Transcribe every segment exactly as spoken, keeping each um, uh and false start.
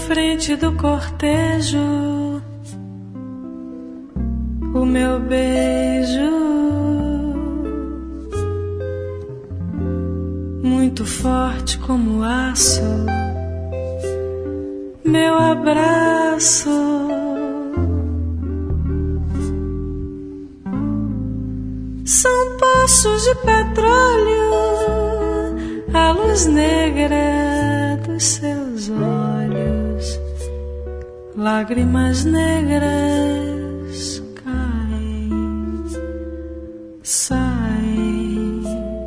frente do cortejo, o meu beijo, muito forte como aço, meu abraço, são poços de petróleo, a luz negra dos seus olhos, lágrimas negras caem, saem,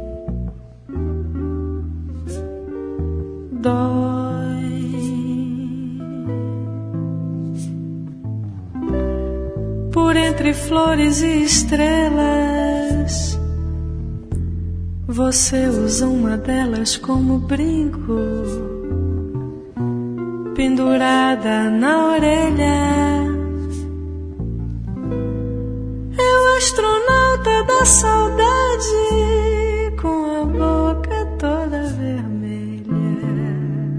dói. Por entre flores e estrelas, você usa uma delas como brinco, pendurada na orelha. É o astronauta da saudade, com a boca toda vermelha,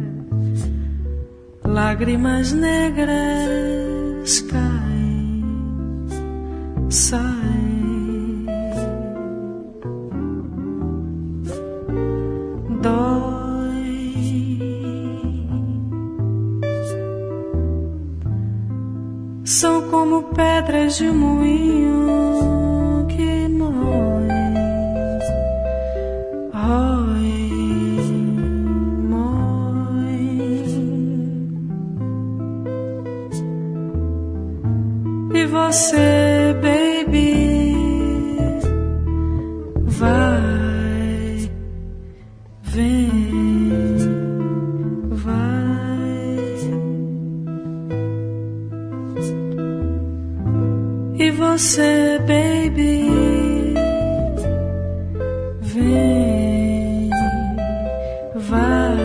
lágrimas negras caem, saem. São como pedras de um moinho que moem, roem, moem. E você, baby, vai, vem, vai. E você, baby, vem, vai,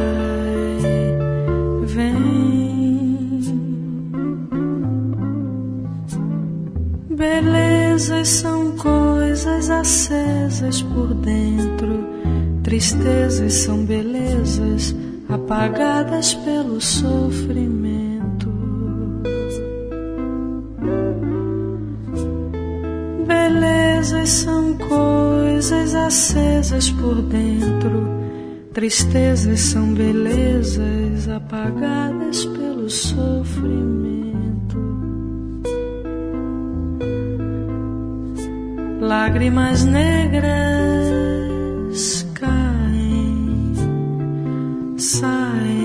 vem. Belezas são coisas acesas por dentro, tristezas são belezas apagadas pelo sofrimento. Belezas são coisas acesas por dentro, tristezas são belezas apagadas pelo sofrimento. Lágrimas negras caem, saem.